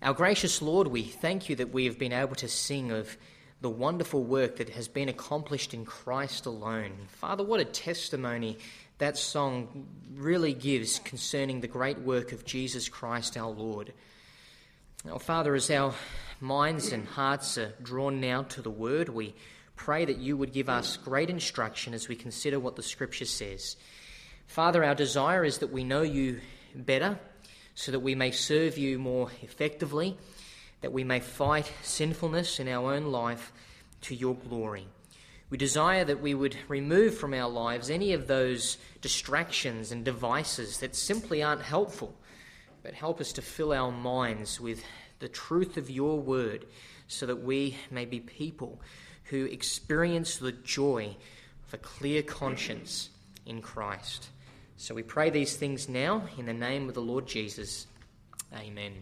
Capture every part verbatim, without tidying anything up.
Our gracious Lord, we thank you that we have been able to sing of the wonderful work that has been accomplished in Christ alone. Father, what a testimony that song really gives concerning the great work of Jesus Christ our Lord. Now, Father, as our minds and hearts are drawn now to the Word, we pray that you would give us great instruction as we consider what the Scripture says. Father, our desire is that we know you better, so that we may serve you more effectively, that we may fight sinfulness in our own life to your glory. We desire that we would remove from our lives any of those distractions and devices that simply aren't helpful, but help us to fill our minds with the truth of your word, so that we may be people who experience the joy of a clear conscience in Christ. So we pray these things now in the name of the Lord Jesus. Amen.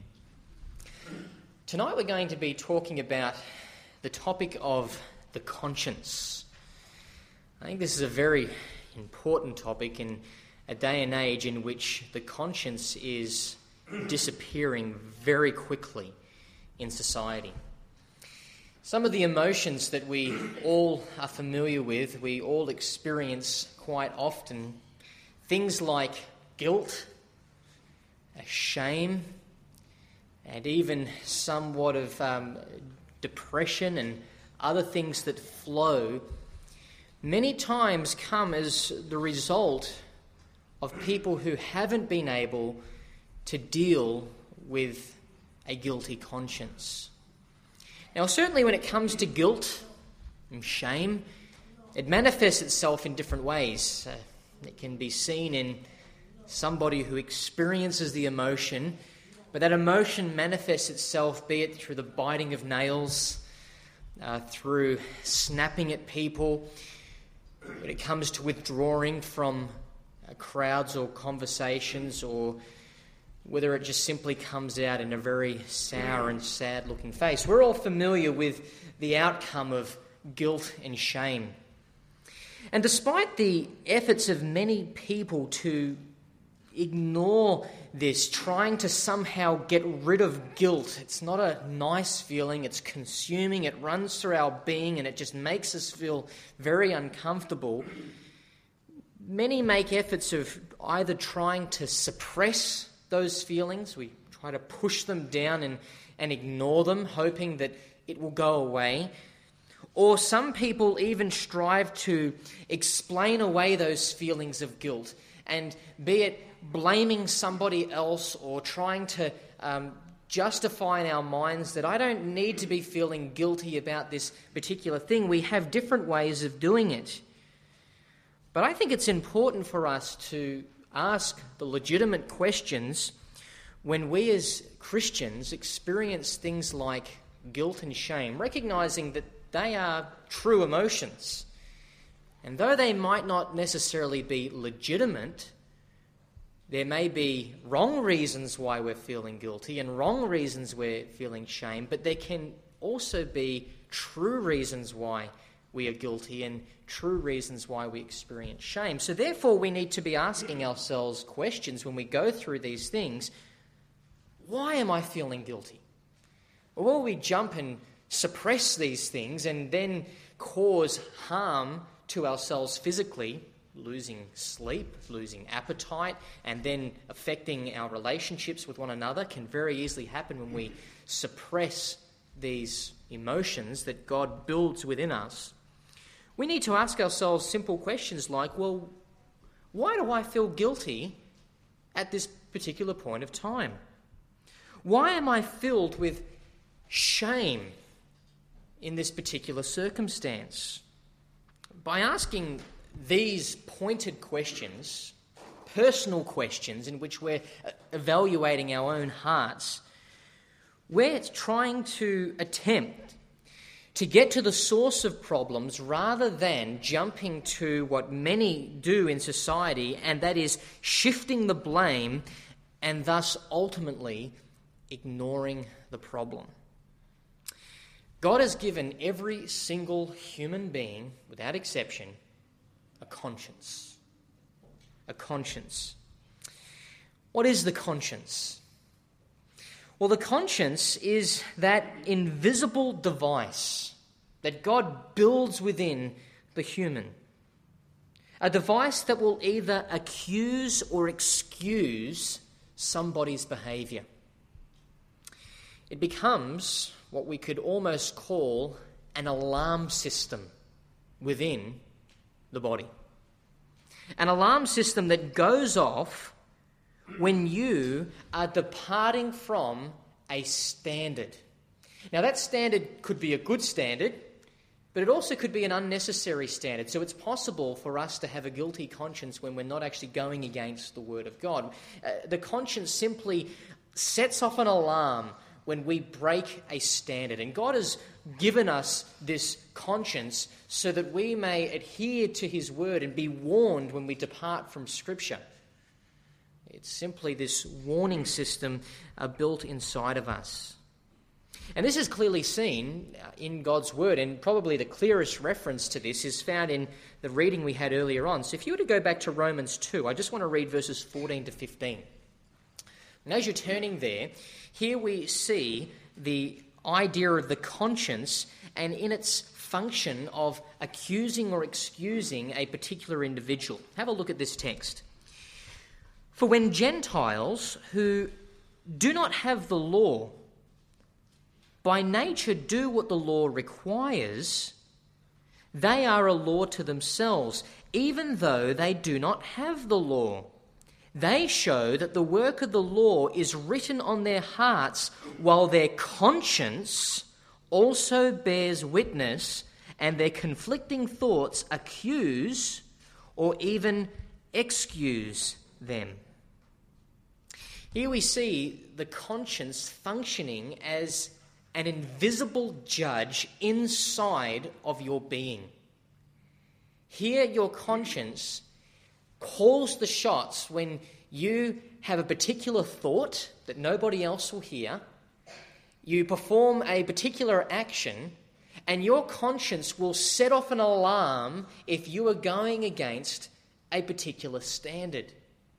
Tonight we're going to be talking about the topic of the conscience. I think this is a very important topic in a day and age in which the conscience is disappearing very quickly in society. Some of the emotions that we all are familiar with, we all experience quite often, things like guilt, shame, and even somewhat of um, depression and other things that flow, many times come as the result of people who haven't been able to deal with a guilty conscience. Now, certainly when it comes to guilt and shame, it manifests itself in different ways. Uh, it can be seen in somebody who experiences the emotion, but that emotion manifests itself, be it through the biting of nails, uh, through snapping at people, when it comes to withdrawing from uh, crowds or conversations, or whether it just simply comes out in a very sour and sad-looking face. We're all familiar with the outcome of guilt and shame. And despite the efforts of many people to ignore this, trying to somehow get rid of guilt, it's not a nice feeling, it's consuming, it runs through our being, and it just makes us feel very uncomfortable. Many make efforts of either trying to suppress those feelings, we try to push them down and, and ignore them, hoping that it will go away. Or some people even strive to explain away those feelings of guilt, and be it blaming somebody else or trying to um, justify in our minds that I don't need to be feeling guilty about this particular thing. We have different ways of doing it. But I think it's important for us to ask the legitimate questions when we as Christians experience things like guilt and shame, recognizing that they are true emotions. And though they might not necessarily be legitimate, there may be wrong reasons why we're feeling guilty and wrong reasons we're feeling shame, but there can also be true reasons why we are guilty and true reasons why we experience shame. So therefore, we need to be asking ourselves questions when we go through these things. Why am I feeling guilty? Or will we jump and suppress these things and then cause harm to ourselves physically, losing sleep, losing appetite, and then affecting our relationships with one another? Can very easily happen when we suppress these emotions that God builds within us. We need to ask ourselves simple questions like, well, why do I feel guilty at this particular point of time? Why am I filled with shame in this particular circumstance? By asking these pointed questions, personal questions in which we're evaluating our own hearts, we're trying to attempt to get to the source of problems rather than jumping to what many do in society, and that is shifting the blame and thus ultimately ignoring the problem. God has given every single human being, without exception, a conscience. A conscience. What is the conscience? Well, the conscience is that invisible device that God builds within the human. A device that will either accuse or excuse somebody's behaviour. It becomes what we could almost call an alarm system within the body. An alarm system that goes off when you are departing from a standard. Now, that standard could be a good standard, but it also could be an unnecessary standard. So it's possible for us to have a guilty conscience when we're not actually going against the Word of God. Uh, the conscience simply sets off an alarm when we break a standard. And God has given us this conscience so that we may adhere to His Word and be warned when we depart from Scripture. It's simply this warning system uh, built inside of us. And this is clearly seen in God's Word, and probably the clearest reference to this is found in the reading we had earlier on. So if you were to go back to Romans two, I just want to read verses fourteen to fifteen. And as you're turning there, here we see the idea of the conscience and in its function of accusing or excusing a particular individual. Have a look at this text. For when Gentiles who do not have the law by nature do what the law requires, they are a law to themselves, even though they do not have the law. They show that the work of the law is written on their hearts, while their conscience also bears witness, and their conflicting thoughts accuse or even excuse them. Here we see the conscience functioning as an invisible judge inside of your being. Here your conscience calls the shots when you have a particular thought that nobody else will hear, you perform a particular action, and your conscience will set off an alarm if you are going against a particular standard.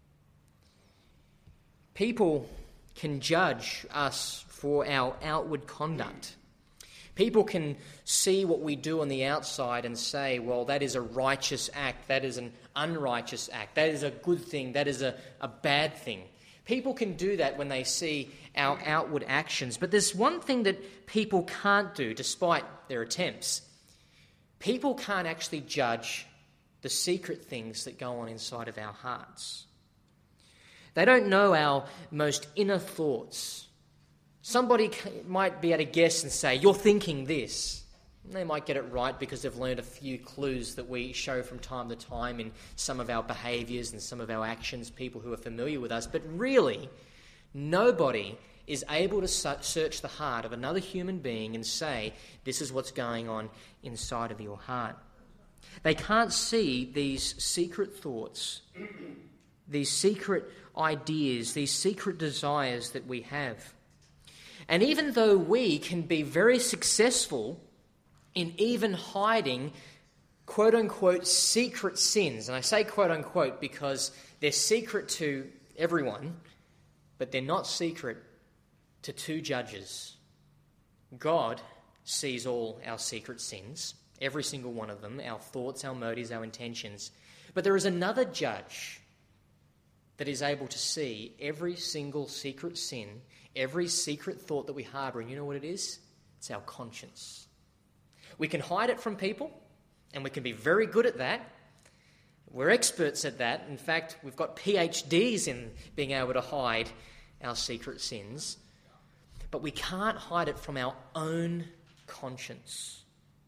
People can judge us for our outward conduct. People can see what we do on the outside and say, well, that is a righteous act, that is an unrighteous act, that is a good thing, that is a, a bad thing. People can do that when they see our outward actions. But there's one thing that people can't do, despite their attempts. People can't actually judge the secret things that go on inside of our hearts. They don't know our most inner thoughts. Somebody might be able to guess and say, you're thinking this. And they might get it right because they've learned a few clues that we show from time to time in some of our behaviours and some of our actions, people who are familiar with us. But really, nobody is able to search the heart of another human being and say, this is what's going on inside of your heart. They can't see these secret thoughts, these secret ideas, these secret desires that we have. And even though we can be very successful in even hiding quote-unquote secret sins, and I say quote-unquote because they're secret to everyone, but they're not secret to two judges. God sees all our secret sins, every single one of them, our thoughts, our motives, our intentions. But there is another judge that is able to see every single secret sin, every secret thought that we harbour. And you know what it is? It's our conscience. We can hide it from people, and we can be very good at that. We're experts at that. In fact, we've got P H Ds in being able to hide our secret sins. But we can't hide it from our own conscience.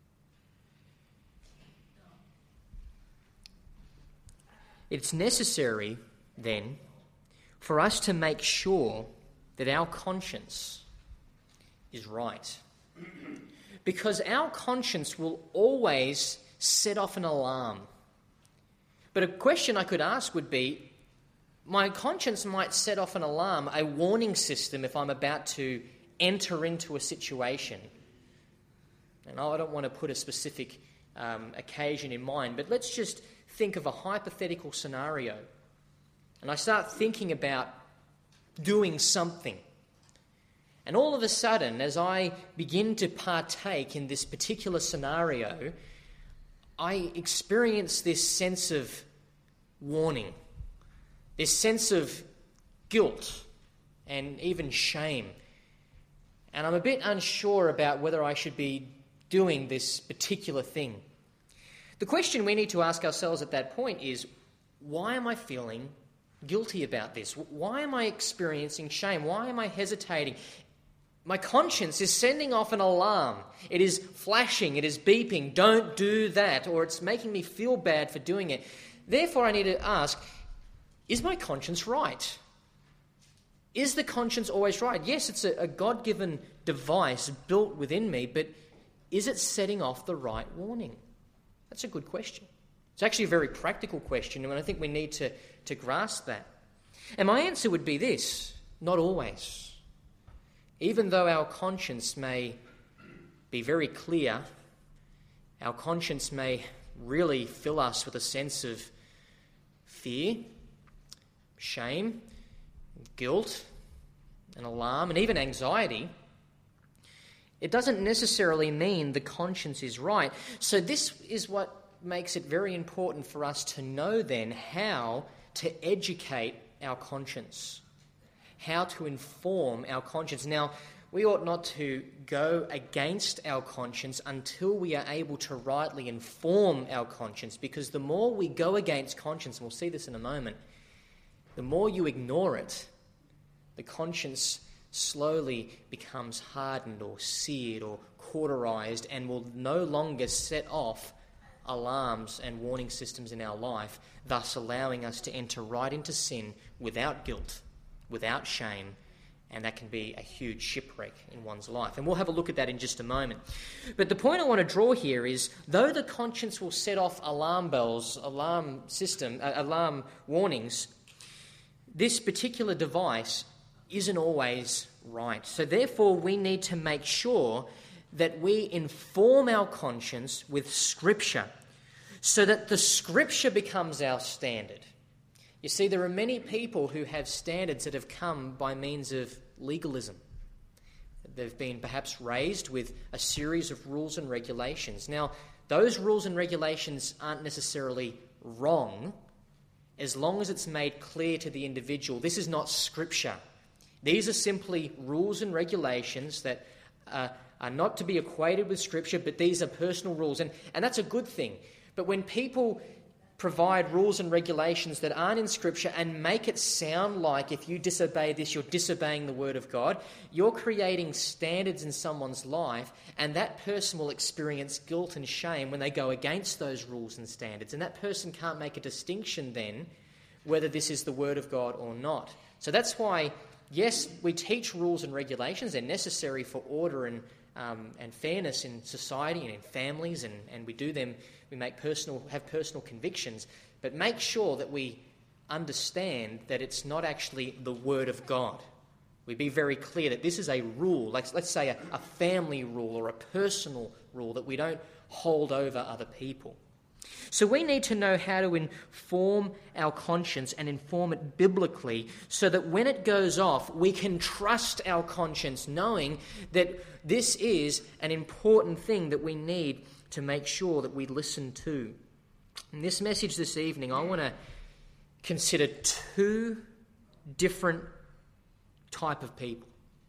It's necessary, then, for us to make sure that our conscience is right. Because our conscience will always set off an alarm. But a question I could ask would be, my conscience might set off an alarm, a warning system if I'm about to enter into a situation. And I don't want to put a specific um, occasion in mind, but let's just think of a hypothetical scenario. And I start thinking about doing something. And all of a sudden, as I begin to partake in this particular scenario, I experience this sense of warning, this sense of guilt and even shame. And I'm a bit unsure about whether I should be doing this particular thing. The question we need to ask ourselves at that point is, why am I feeling guilty about this? Why am I experiencing shame? Why am I hesitating? My conscience is sending off an alarm. It is flashing, it is beeping, don't do that, or it's making me feel bad for doing it. Therefore, I need to ask, is my conscience right? Is the conscience always right? Yes, it's a, a God-given device built within me, but is it setting off the right warning? That's a good question. It's actually a very practical question, and I think we need to, to grasp that. And my answer would be this: not always. Even though our conscience may be very clear, our conscience may really fill us with a sense of fear, shame, guilt, and alarm, and even anxiety, it doesn't necessarily mean the conscience is right. So this is what makes it very important for us to know then how to educate our conscience, how to inform our conscience. Now, we ought not to go against our conscience until we are able to rightly inform our conscience, because the more we go against conscience, and we'll see this in a moment, the more you ignore it, the conscience slowly becomes hardened or seared or cauterized and will no longer set off alarms and warning systems in our life, thus allowing us to enter right into sin without guilt, without shame, and that can be a huge shipwreck in one's life. And we'll have a look at that in just a moment. But the point I want to draw here is, though the conscience will set off alarm bells, alarm system, uh, alarm warnings, this particular device isn't always right. So therefore, we need to make sure that we inform our conscience with Scripture, so that the Scripture becomes our standard. You see, there are many people who have standards that have come by means of legalism. They've been perhaps raised with a series of rules and regulations. Now, those rules and regulations aren't necessarily wrong, as long as it's made clear to the individual, this is not Scripture. These are simply rules and regulations that uh, are not to be equated with Scripture, but these are personal rules, and, and that's a good thing. But when people provide rules and regulations that aren't in Scripture and make it sound like if you disobey this, you're disobeying the Word of God, you're creating standards in someone's life, and that person will experience guilt and shame when they go against those rules and standards. And that person can't make a distinction then whether this is the Word of God or not. So that's why, yes, we teach rules and regulations. They're necessary for order and um, and fairness in society and in families, and, and we do them. We make personal have personal convictions, but make sure that we understand that it's not actually the Word of God. We be very clear that this is a rule, like let's say a, a family rule or a personal rule that we don't hold over other people. So we need to know how to inform our conscience and inform it biblically, so that when it goes off, we can trust our conscience, knowing that this is an important thing that we need to make sure that we listen to. In this message this evening, I want to consider two different type of people.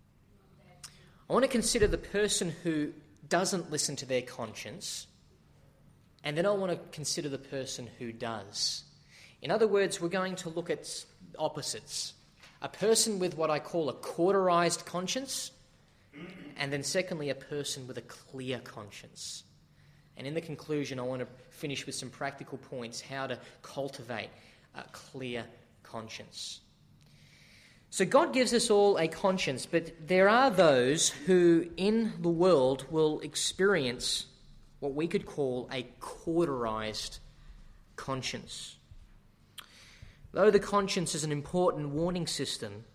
I want to consider the person who doesn't listen to their conscience, and then I want to consider the person who does. In other words, we're going to look at opposites. A person with what I call a cauterized conscience, and then secondly, a person with a clear conscience. And in the conclusion, I want to finish with some practical points how to cultivate a clear conscience. So God gives us all a conscience, but there are those who in the world will experience what we could call a cauterized conscience. Though the conscience is an important warning system,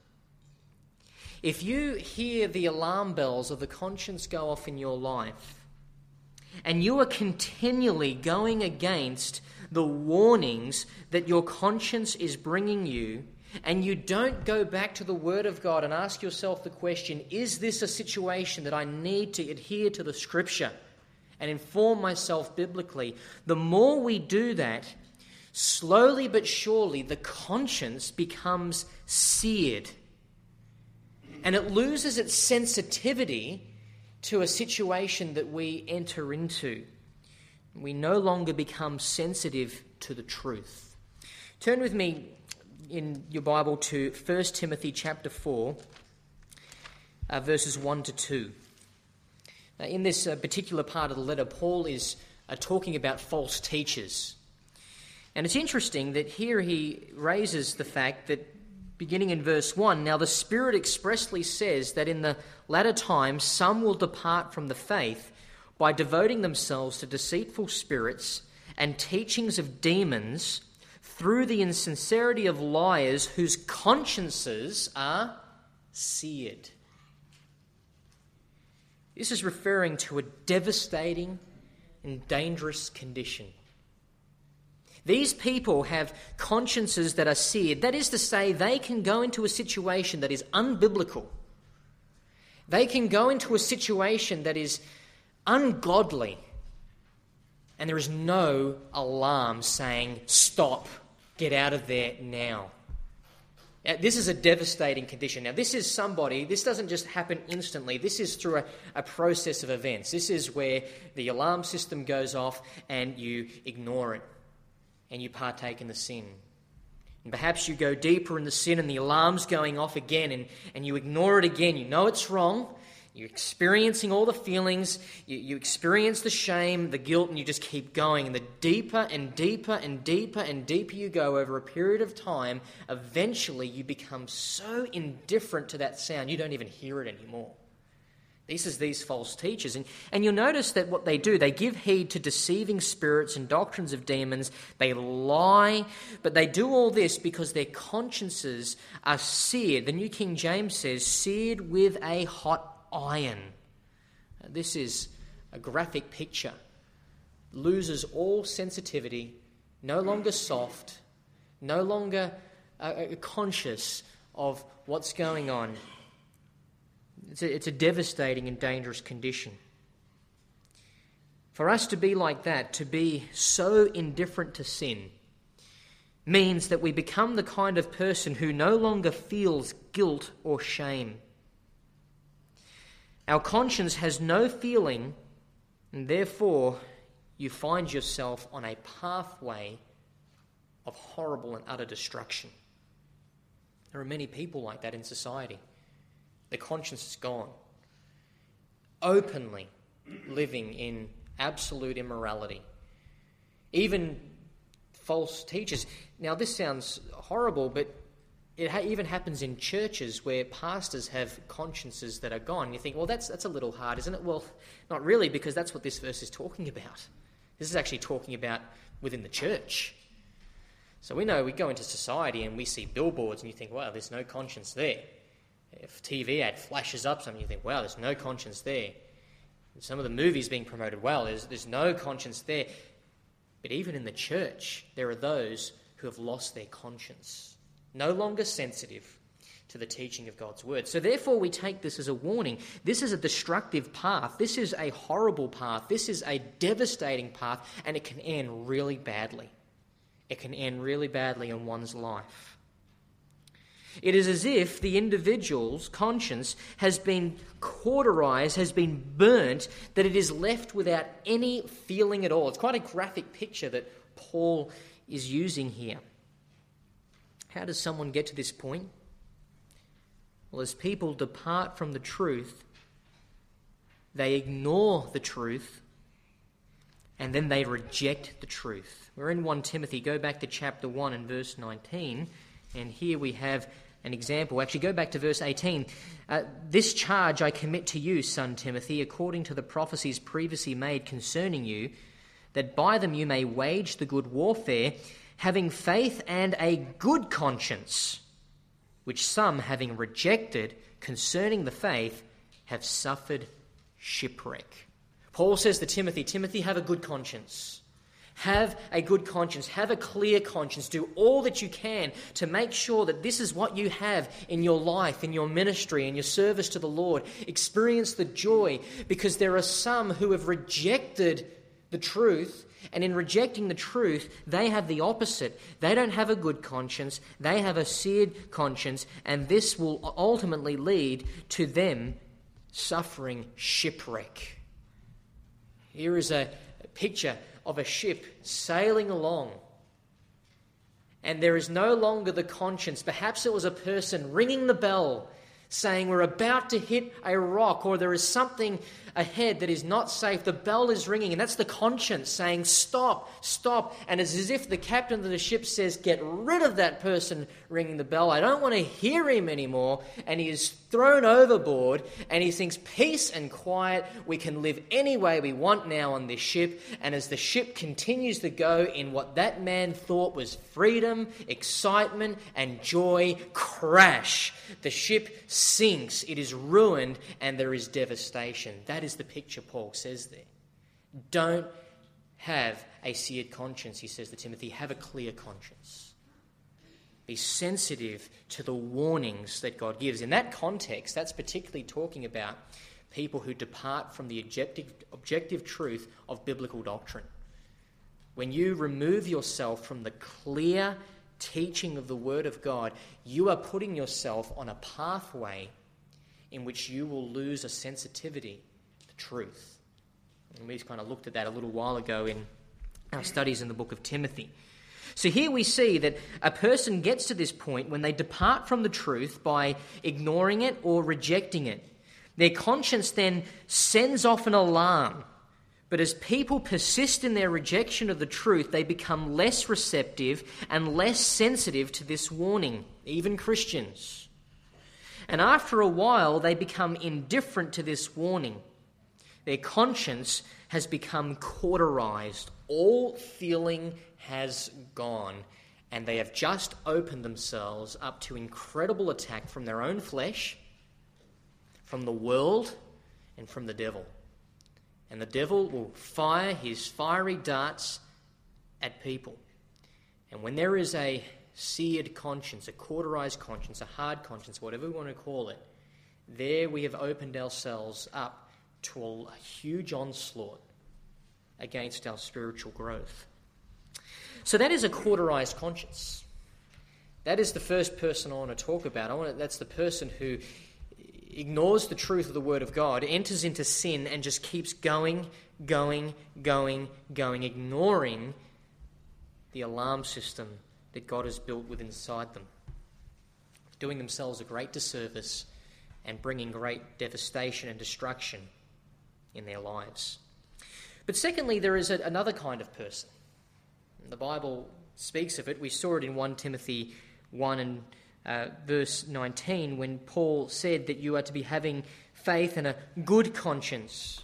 if you hear the alarm bells of the conscience go off in your life, and you are continually going against the warnings that your conscience is bringing you, and you don't go back to the Word of God and ask yourself the question, is this a situation that I need to adhere to the Scripture and inform myself biblically? The more we do that, slowly but surely the conscience becomes seared, and it loses its sensitivity to a situation that we enter into. We no longer become sensitive to the truth. Turn with me in your Bible to First Timothy chapter four, uh, verses one to two. Now, in this uh, particular part of the letter, Paul is uh, talking about false teachers. And it's interesting that here he raises the fact that, beginning in verse one, now the Spirit expressly says that in the latter times some will depart from the faith by devoting themselves to deceitful spirits and teachings of demons, through the insincerity of liars whose consciences are seared. This is referring to a devastating and dangerous condition. These people have consciences that are seared. That is to say, they can go into a situation that is unbiblical. They can go into a situation that is ungodly. And there is no alarm saying, stop, get out of there now. This is a devastating condition. Now, this is somebody, this doesn't just happen instantly. This is through a, a process of events. This is where the alarm system goes off and you ignore it and you partake in the sin. And perhaps you go deeper in the sin and the alarm's going off again and, and you ignore it again. You know it's wrong. You're experiencing all the feelings, you, you experience the shame, the guilt, and you just keep going. And the deeper and deeper and deeper and deeper you go over a period of time, eventually you become so indifferent to that sound, you don't even hear it anymore. This is these false teachers. And, and you'll notice that what they do, they give heed to deceiving spirits and doctrines of demons. They lie, but they do all this because their consciences are seared. The New King James says, seared with a hot iron. This is a graphic picture. Loses all sensitivity, no longer soft, no longer uh, conscious of what's going on. It's a, it's a devastating and dangerous condition. For us to be like that, to be so indifferent to sin, means that we become the kind of person who no longer feels guilt or shame. Our conscience has no feeling, and therefore you find yourself on a pathway of horrible and utter destruction. There are many people like that in society. Their conscience is gone, openly living in absolute immorality. Even false teachers. Now, this sounds horrible, but it ha- even happens in churches where pastors have consciences that are gone. You think, well, that's that's a little hard, isn't it? Well, not really, because that's what this verse is talking about. This is actually talking about within the church. So we know we go into society and we see billboards and you think, wow, there's no conscience there. If a T V ad flashes up something, you think, wow, there's no conscience there. Some of the movies being promoted, well, there's, there's no conscience there. But even in the church, there are those who have lost their conscience, no longer sensitive to the teaching of God's word. So therefore we take this as a warning. This is a destructive path. This is a horrible path. This is a devastating path, and it can end really badly. It can end really badly in one's life. It is as if the individual's conscience has been cauterized, has been burnt, that it is left without any feeling at all. It's quite a graphic picture that Paul is using here. How does someone get to this point? Well, as people depart from the truth, they ignore the truth, and then they reject the truth. We're in First Timothy. Go back to chapter one and verse nineteen, and here we have an example. Actually, go back to verse eighteen. Uh, this charge I commit to you, son Timothy, according to the prophecies previously made concerning you, that by them you may wage the good warfare, having faith and a good conscience, which some, having rejected concerning the faith, have suffered shipwreck. Paul says to Timothy, Timothy, have a good conscience. Have a good conscience. Have a clear conscience. Do all that you can to make sure that this is what you have in your life, in your ministry, in your service to the Lord. Experience the joy, because there are some who have rejected the truth, and in rejecting the truth, they have the opposite. They don't have a good conscience. They have a seared conscience, and this will ultimately lead to them suffering shipwreck. Here is a picture of a ship sailing along, and there is no longer the conscience. Perhaps it was a person ringing the bell saying we're about to hit a rock, or there is something ahead that is not safe. The bell is ringing, and that's the conscience saying stop, stop. And it's as if the captain of the ship says, get rid of that person ringing the bell. I don't want to hear him anymore. And he is thrown overboard, and he thinks peace and quiet. We can live any way we want now on this ship. And as the ship continues to go in what that man thought was freedom, excitement, and joy, crash. The ship sinks. It is ruined, and there is devastation. That is the picture Paul says there. Don't have a seared conscience, he says to Timothy. Have a clear conscience. Be sensitive to the warnings that God gives. In that context, that's particularly talking about people who depart from the objective, objective truth of biblical doctrine. When you remove yourself from the clear teaching of the Word of God, you are putting yourself on a pathway in which you will lose a sensitivity to truth. And we just kind of looked at that a little while ago in our studies in the book of Timothy. So here we see that a person gets to this point when they depart from the truth by ignoring it or rejecting it. Their conscience then sends off an alarm. But as people persist in their rejection of the truth, they become less receptive and less sensitive to this warning, even Christians. And after a while, they become indifferent to this warning. Their conscience has become cauterized. All feeling has gone, and they have just opened themselves up to incredible attack from their own flesh, from the world, and from the devil. And the devil will fire his fiery darts at people. And when there is a seared conscience, a cauterized conscience, a hard conscience, whatever we want to call it, there we have opened ourselves up to a huge onslaught against our spiritual growth. So that is a cauterized conscience. That is the first person I want to talk about. I want to, that's the person who ignores the truth of the Word of God, enters into sin, and just keeps going, going, going, going, ignoring the alarm system that God has built within inside them, doing themselves a great disservice and bringing great devastation and destruction in their lives. But secondly, there is a, another kind of person. The Bible speaks of it. We saw it in First Timothy one and uh, verse nineteen, when Paul said that you are to be having faith and a good conscience.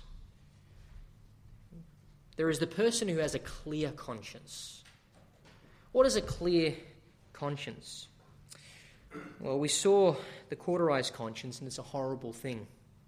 There is the person who has a clear conscience. What is a clear conscience? Well, we saw the cauterized conscience, and it's a horrible thing.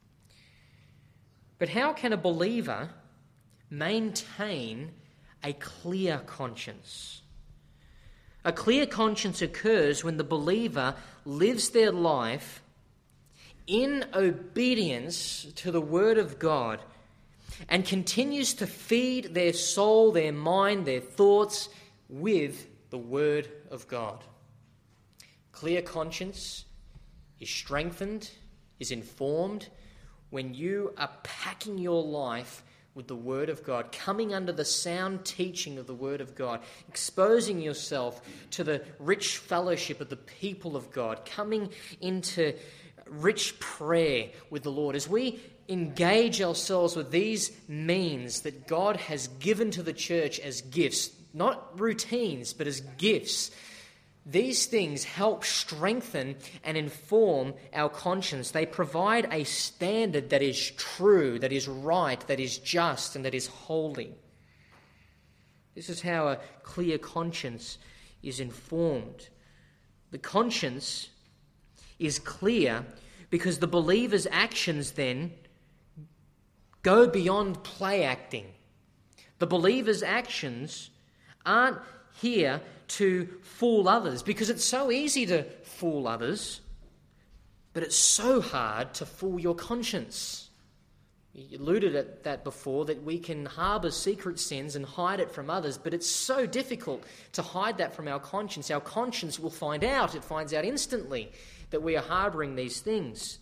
But how can a believer maintain a clear conscience? A clear conscience occurs when the believer lives their life in obedience to the Word of God and continues to feed their soul, their mind, their thoughts with the Word of God. Clear conscience is strengthened, is informed when you are packing your life with the Word of God, coming under the sound teaching of the Word of God, exposing yourself to the rich fellowship of the people of God, coming into rich prayer with the Lord. As we engage ourselves with these means that God has given to the church as gifts, not routines, but as gifts, these things help strengthen and inform our conscience. They provide a standard that is true, that is right, that is just, and that is holy. This is how a clear conscience is informed. The conscience is clear because the believer's actions then go beyond play acting. The believer's actions aren't here to fool others, because it's so easy to fool others, but it's so hard to fool your conscience. You alluded at that before, that we can harbour secret sins and hide it from others, but it's so difficult to hide that from our conscience. Our conscience will find out, it finds out instantly that we are harbouring these things.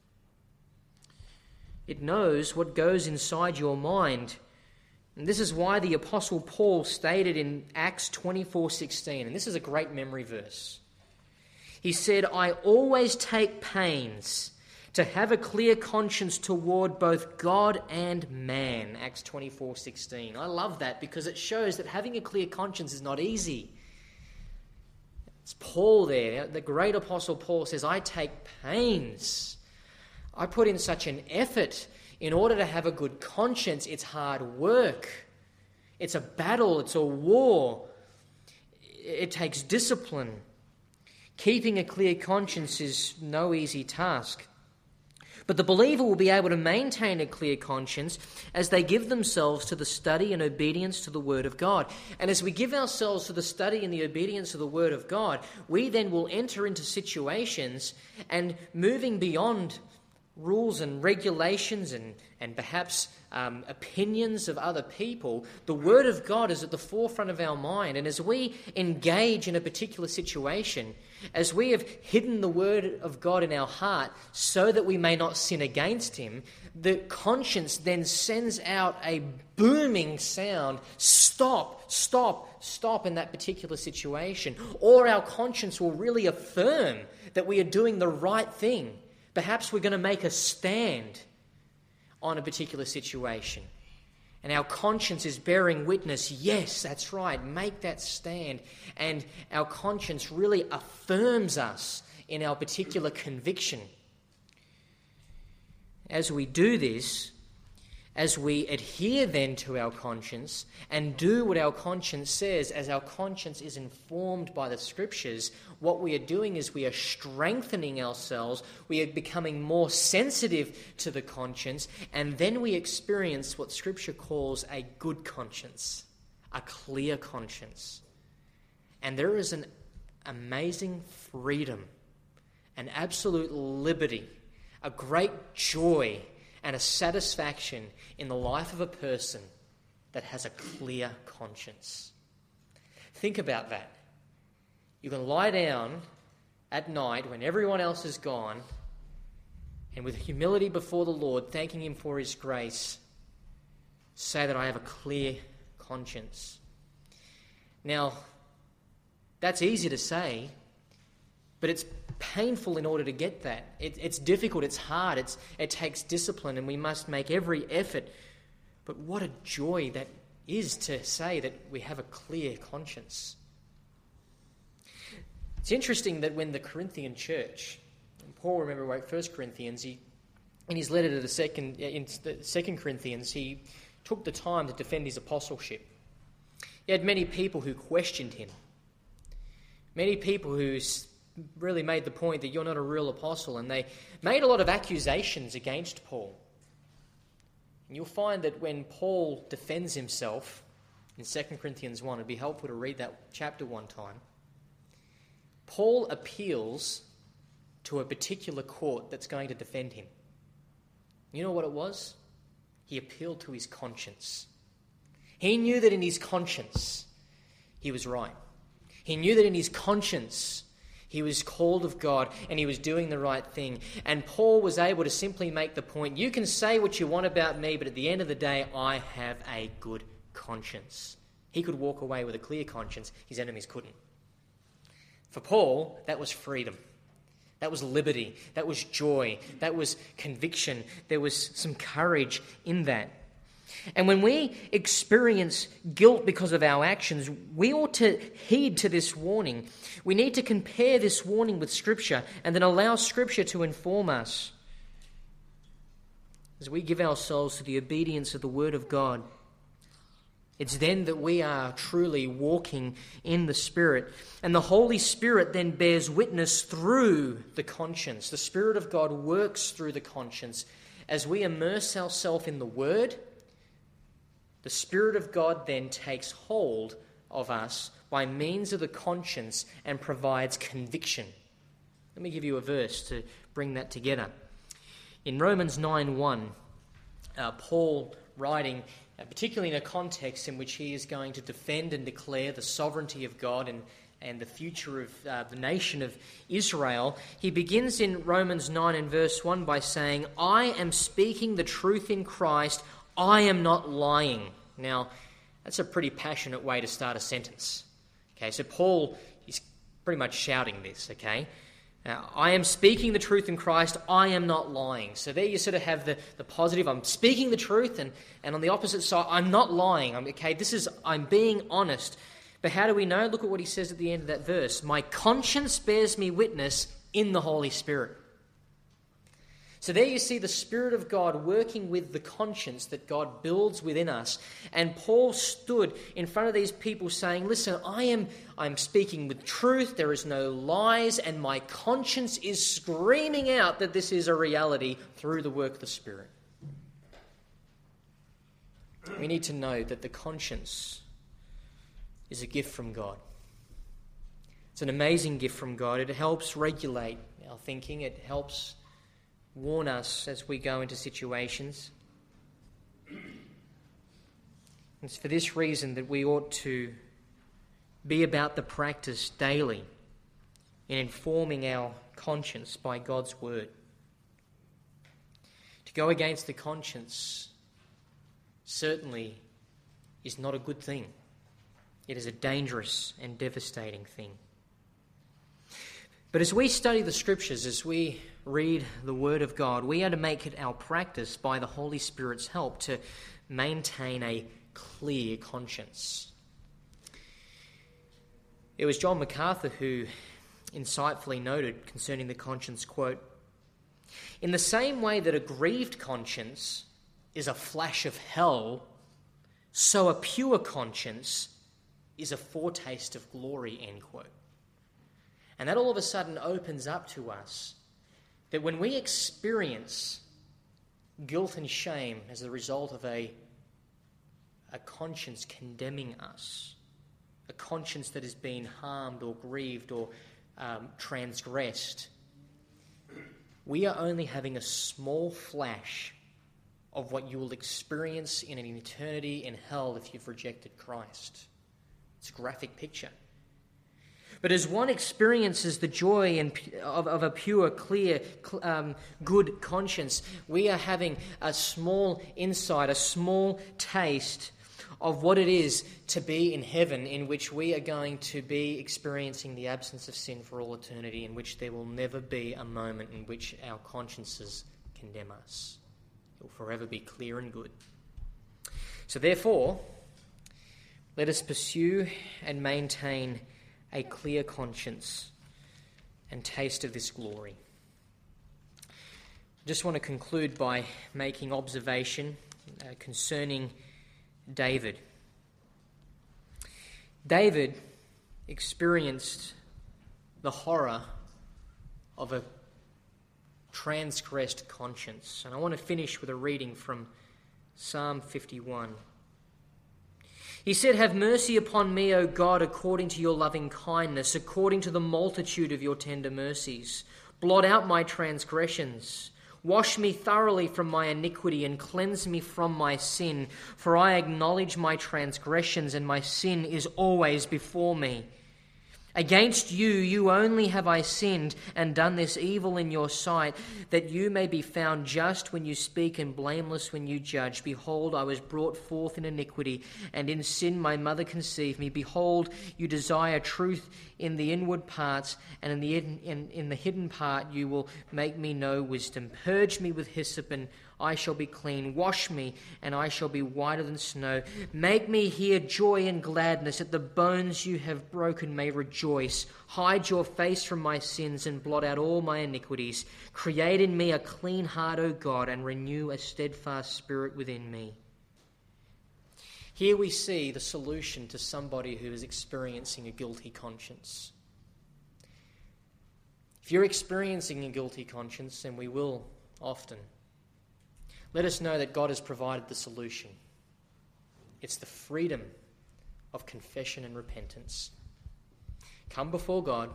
It knows what goes inside your mind. And this is why the Apostle Paul stated in Acts twenty-four sixteen, and this is a great memory verse. He said, "I always take pains to have a clear conscience toward both God and man." Acts twenty-four sixteen. I love that because it shows that having a clear conscience is not easy. It's Paul there, the great Apostle Paul says, "I take pains. I put in such an effort in order to have a good conscience." It's hard work. It's a battle. It's a war. It takes discipline. Keeping a clear conscience is no easy task. But the believer will be able to maintain a clear conscience as they give themselves to the study and obedience to the Word of God. And as we give ourselves to the study and the obedience to the Word of God, we then will enter into situations and moving beyond rules and regulations and, and perhaps um, opinions of other people, the Word of God is at the forefront of our mind. And as we engage in a particular situation, as we have hidden the Word of God in our heart so that we may not sin against Him, the conscience then sends out a booming sound, stop, stop, stop in that particular situation. Or our conscience will really affirm that we are doing the right thing. Perhaps we're going to make a stand on a particular situation. And our conscience is bearing witness, yes, that's right, make that stand. And our conscience really affirms us in our particular conviction. As we do this, as we adhere then to our conscience and do what our conscience says, as our conscience is informed by the Scriptures, what we are doing is we are strengthening ourselves, we are becoming more sensitive to the conscience, and then we experience what Scripture calls a good conscience, a clear conscience. And there is an amazing freedom, an absolute liberty, a great joy and a satisfaction in the life of a person that has a clear conscience. Think about that. You can lie down at night when everyone else is gone and with humility before the Lord, thanking Him for His grace, say that I have a clear conscience. Now, that's easy to say, but it's painful in order to get that. It, it's difficult, it's hard, it's, it takes discipline, and we must make every effort. But what a joy that is to say that we have a clear conscience. It's interesting that when the Corinthian church, and Paul, remember, wrote First Corinthians, he, in his letter to the second, in the Second Corinthians, he took the time to defend his apostleship. He had many people who questioned him. Many people who really made the point that you're not a real apostle, and they made a lot of accusations against Paul. And you'll find that when Paul defends himself in Second Corinthians one, it'd be helpful to read that chapter one time. Paul appeals to a particular court that's going to defend him. You know what it was? He appealed to his conscience. He knew that in his conscience he was right. He knew that in his conscience he was called of God and he was doing the right thing. And Paul was able to simply make the point, you can say what you want about me, but at the end of the day, I have a good conscience. He could walk away with a clear conscience. His enemies couldn't. For Paul, that was freedom. That was liberty. That was joy. That was conviction. There was some courage in that. And when we experience guilt because of our actions, we ought to heed to this warning. We need to compare this warning with Scripture and then allow Scripture to inform us. As we give ourselves to the obedience of the Word of God, it's then that we are truly walking in the Spirit. And the Holy Spirit then bears witness through the conscience. The Spirit of God works through the conscience. As we immerse ourselves in the Word, the Spirit of God then takes hold of us by means of the conscience and provides conviction. Let me give you a verse to bring that together. In Romans nine one, uh, Paul writing, uh, particularly in a context in which he is going to defend and declare the sovereignty of God and, and the future of uh, the nation of Israel, he begins in Romans nine and verse one by saying, I am speaking the truth in Christ, I am not lying. Now, that's a pretty passionate way to start a sentence. Okay, so Paul is pretty much shouting this, okay? Now, I am speaking the truth in Christ, I am not lying. So there you sort of have the, the positive, I'm speaking the truth, and, and on the opposite side, I'm not lying. I'm, okay, this is, I'm being honest. But how do we know? Look at what he says at the end of that verse. My conscience bears me witness in the Holy Spirit. So there you see the Spirit of God working with the conscience that God builds within us. And Paul stood in front of these people saying, listen, I am I'm speaking with truth, there is no lies, and my conscience is screaming out that this is a reality through the work of the Spirit. We need to know that the conscience is a gift from God. It's an amazing gift from God. It helps regulate our thinking. It helps warn us as we go into situations. It's for this reason that we ought to be about the practice daily in informing our conscience by God's word. To go against the conscience certainly is not a good thing. It is a dangerous and devastating thing. But as we study the Scriptures, as we read the Word of God, we are to make it our practice by the Holy Spirit's help to maintain a clear conscience. It was John MacArthur who insightfully noted concerning the conscience, quote, in the same way that a grieved conscience is a flash of hell, so a pure conscience is a foretaste of glory, end quote. And that all of a sudden opens up to us that when we experience guilt and shame as a result of a, a conscience condemning us, a conscience that has been harmed or grieved or um, transgressed, we are only having a small flash of what you will experience in an eternity in hell if you've rejected Christ. It's a graphic picture. But as one experiences the joy and of, of a pure, clear, um, good conscience, we are having a small insight, a small taste of what it is to be in heaven, in which we are going to be experiencing the absence of sin for all eternity, in which there will never be a moment in which our consciences condemn us. It will forever be clear and good. So therefore, let us pursue and maintain a clear conscience and taste of this glory. I just want to conclude by making observation uh, concerning David. David experienced the horror of a transgressed conscience. And I want to finish with a reading from Psalm fifty-one. He said, have mercy upon me, O God, according to your loving kindness, according to the multitude of your tender mercies. Blot out my transgressions. Wash me thoroughly from my iniquity and cleanse me from my sin. For I acknowledge my transgressions, and my sin is always before me. Against you, you only have I sinned and done this evil in your sight, that you may be found just when you speak and blameless when you judge. Behold, I was brought forth in iniquity, and in sin my mother conceived me. Behold, you desire truth in the inward parts, and in the in, in, in the hidden part you will make me know wisdom. Purge me with hyssop, and I shall be clean. Wash me, and I shall be whiter than snow. Make me hear joy and gladness, that the bones you have broken may rejoice. Hide your face from my sins, and blot out all my iniquities. Create in me a clean heart, O God, and renew a steadfast spirit within me. Here we see the solution to somebody who is experiencing a guilty conscience. If you're experiencing a guilty conscience, and we will often, let us know that God has provided the solution. It's the freedom of confession and repentance. Come before God,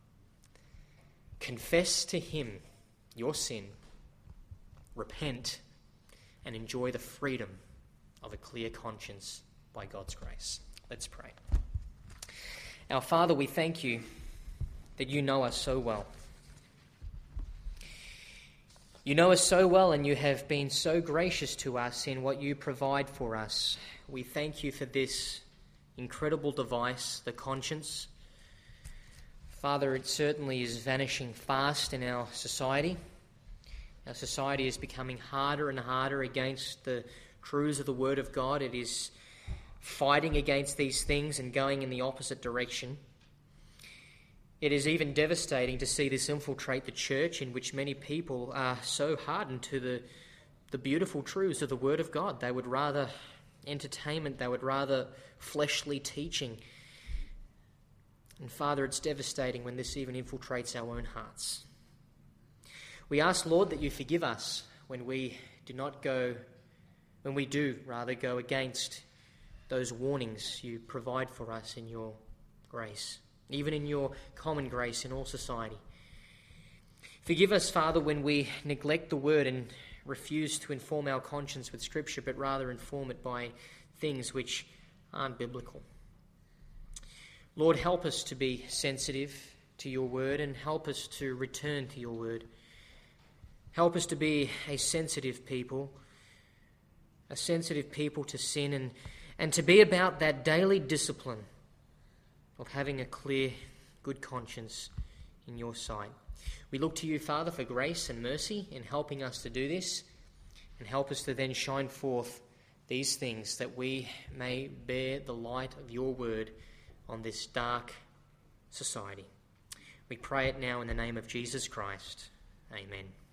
confess to him your sin, repent, and enjoy the freedom of a clear conscience by God's grace. Let's pray. Our Father, we thank you that you know us so well. You know us so well, and you have been so gracious to us in what you provide for us. We thank you for this incredible device, the conscience. Father, it certainly is vanishing fast in our society. Our society is becoming harder and harder against the truths of the Word of God. It is fighting against these things and going in the opposite direction. It is even devastating to see this infiltrate the church, in which many people are so hardened to the, the beautiful truths of the Word of God. They would rather entertainment, they would rather fleshly teaching. And Father, it's devastating when this even infiltrates our own hearts. We ask, Lord, that you forgive us when we do not go, when we do rather go against those warnings you provide for us in your grace, even in your common grace in all society. Forgive us, Father, when we neglect the word and refuse to inform our conscience with Scripture, but rather inform it by things which aren't biblical. Lord, help us to be sensitive to your word and help us to return to your word. Help us to be a sensitive people, a sensitive people to sin, and, and to be about that daily discipline of having a clear, good conscience in your sight. We look to you, Father, for grace and mercy in helping us to do this, and help us to then shine forth these things, that we may bear the light of your word on this dark society. We pray it now in the name of Jesus Christ. Amen.